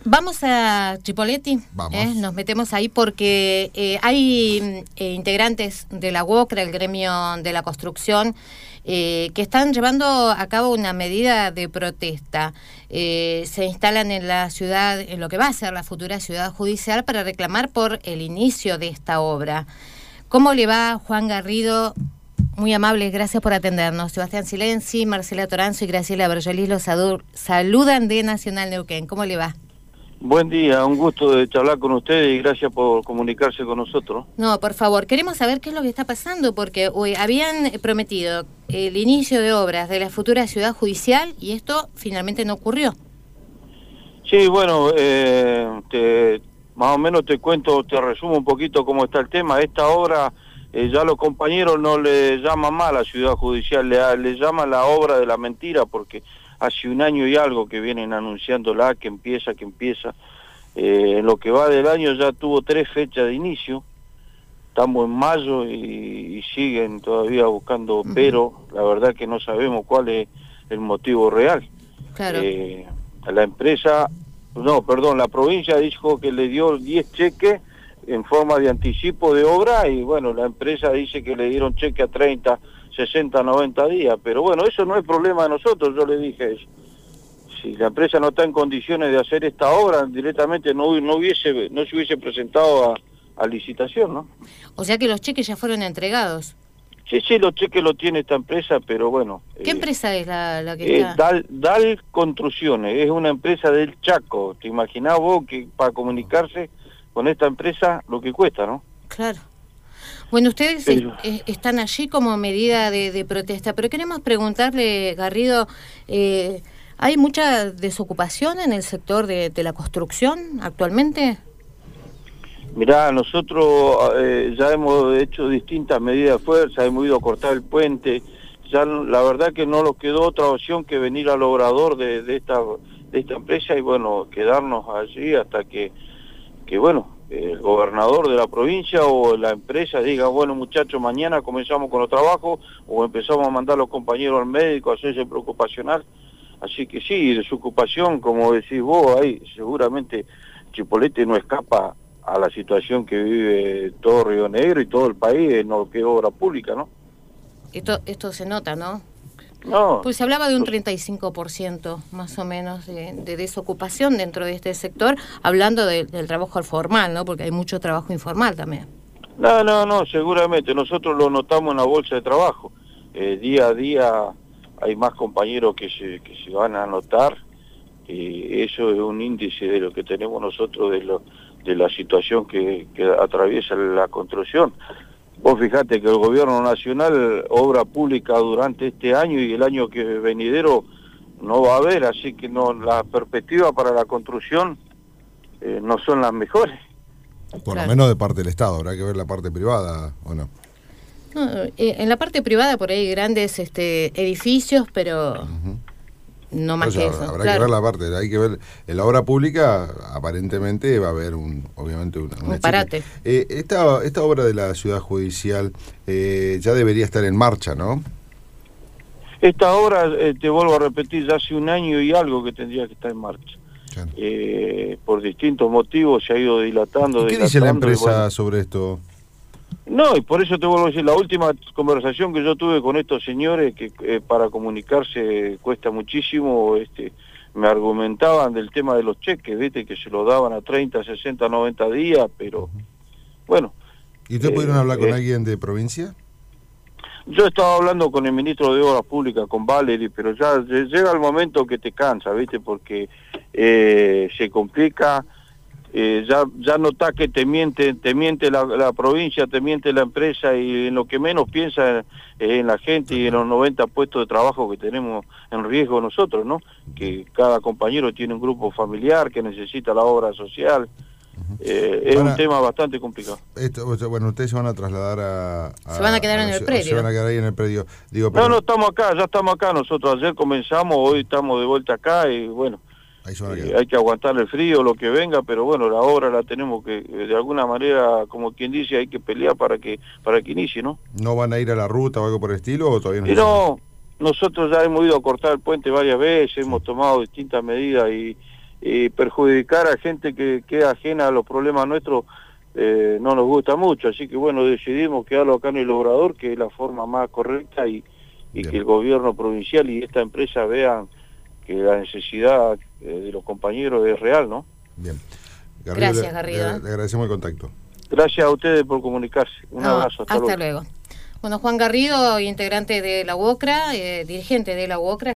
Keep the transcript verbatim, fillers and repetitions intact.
Vamos a Chipoleti, Vamos. ¿eh? Nos metemos ahí porque eh, hay eh, integrantes de la UOCRA, el gremio de la construcción, eh, que están llevando a cabo una medida de protesta. Eh, se instalan en la ciudad, en lo que va a ser la futura ciudad judicial, para reclamar por el inicio de esta obra. ¿Cómo le va, Juan Garrido? Muy amable, gracias por atendernos. Sebastián Silenzi, Marcela Toranzo y Graciela Bergolis los saludan de Nacional Neuquén. ¿Cómo le va? Buen día, un gusto de charlar con ustedes y gracias por comunicarse con nosotros. No, por favor, queremos saber qué es lo que está pasando, porque hoy habían prometido el inicio de obras de la futura ciudad judicial y esto finalmente no ocurrió. Sí, bueno, eh, te, más o menos te cuento, te resumo un poquito cómo está el tema. Esta obra, eh, ya los compañeros no le llaman más a la ciudad judicial, le, le llaman la obra de la mentira, porque hace un año y algo que vienen anunciándola, que empieza, que empieza. Eh, en lo que va del año ya tuvo tres fechas de inicio. Estamos en mayo y, y siguen todavía buscando, uh-huh. pero la verdad que no sabemos cuál es el motivo real. Claro. Eh, la empresa, no, perdón, la provincia dijo que le dio diez cheques en forma de anticipo de obra y bueno, la empresa dice que le dieron cheque a treinta, sesenta, noventa días, pero bueno, eso no es problema de nosotros, yo le dije eso. Si la empresa no está en condiciones de hacer esta obra, directamente no, no hubiese no se hubiese presentado a, a licitación, ¿no? O sea que los cheques ya fueron entregados. Sí, sí, los cheques los tiene esta empresa, pero bueno. ¿Qué eh, empresa es la, la que eh, está? Dal, Dal Construcciones, es una empresa del Chaco. ¿Te imaginás vos que para comunicarse con esta empresa lo que cuesta, no? Claro. Bueno, ustedes Pero... eh, están allí como medida de, de protesta, pero queremos preguntarle, Garrido, eh, ¿hay mucha desocupación en el sector de, de la construcción actualmente? Mirá, nosotros eh, ya hemos hecho distintas medidas de fuerza, hemos ido a cortar el puente, ya la verdad que no nos quedó otra opción que venir al obrador de, de, esta, de esta empresa y bueno, quedarnos allí hasta que, que bueno, el gobernador de la provincia o la empresa diga, bueno muchachos, mañana comenzamos con los trabajos o empezamos a mandar a los compañeros al médico a hacerse preocupacional. Así que sí, desocupación, como decís vos, ahí seguramente Chipoleti no escapa a la situación que vive todo Río Negro y todo el país en lo que es obra pública, ¿no? Esto, esto se nota, ¿no? No. Pues se hablaba de un treinta y cinco por ciento más o menos de, de desocupación dentro de este sector, hablando de, del trabajo formal, ¿no? Porque hay mucho trabajo informal también. No, no, no, seguramente. Nosotros lo notamos en la bolsa de trabajo. Eh, día a día hay más compañeros que se, que se van a anotar. Y eso es un índice de lo que tenemos nosotros, de, lo, de la situación que, que atraviesa la construcción. Vos fijate que el gobierno nacional, obra pública durante este año y el año que venidero no va a haber, así que no, las perspectivas para la construcción eh, no son las mejores. Por Claro. lo menos de parte del Estado, habrá que ver la parte privada, ¿o no? No, eh, en la parte privada por ahí grandes este, edificios, pero uh-huh. no más o sea, que eso. Habrá Claro. que ver la parte, hay que ver, en la obra pública aparentemente va a haber un, obviamente una, una un parate. Eh, esta, esta obra de la ciudad judicial eh, ya debería estar en marcha, ¿no? Esta obra, eh, te vuelvo a repetir, ya hace un año y algo que tendría que estar en marcha. Claro. Eh, por distintos motivos se ha ido dilatando. ¿Y qué dilatando, dice la empresa y bueno, sobre esto? No, y por eso te vuelvo a decir, la última conversación que yo tuve con estos señores, que eh, para comunicarse cuesta muchísimo, este, me argumentaban del tema de los cheques, viste, que se los daban a treinta, sesenta, noventa días, pero uh-huh. bueno. ¿Y ustedes eh, pudieron hablar con eh, alguien de provincia? Yo estaba hablando con el ministro de Obras Públicas, con Valery, pero ya llega el momento que te cansa, viste, porque eh, se complica. Eh, ya ya notás que te miente, te miente la, la provincia, te miente la empresa y en lo que menos piensa es en la gente y en los noventa puestos de trabajo que tenemos en riesgo nosotros, ¿no? Que cada compañero tiene un grupo familiar que necesita la obra social. Eh, es Para, un tema bastante complicado. Esto, bueno, ustedes se van a trasladar a... a se van a quedar a en el predio. Se van a quedar ahí en el predio. Digo, pero, no, no, estamos acá, ya estamos acá nosotros. Ayer comenzamos, hoy estamos de vuelta acá y bueno, ahí se van a eh, quedar. hay que aguantar el frío, lo que venga, pero bueno, la obra la tenemos que, de alguna manera, como quien dice, hay que pelear para que para que inicie, ¿no? ¿No van a ir a la ruta o algo por el estilo o todavía no? Y no, nosotros ya hemos ido a cortar el puente varias veces, hemos tomado distintas medidas y y perjudicar a gente que queda ajena a los problemas nuestros eh, no nos gusta mucho, así que bueno, decidimos quedarlo acá en el Obrador, que es la forma más correcta, y, y que el gobierno provincial y esta empresa vean que la necesidad eh, de los compañeros es real, ¿no? Bien. Garrido, Gracias, le, Garrido. Le, le agradecemos el contacto. Gracias a ustedes por comunicarse. Un no, abrazo. Hasta, hasta luego. luego. Bueno, Juan Garrido, integrante de la UOCRA, eh, dirigente de la UOCRA.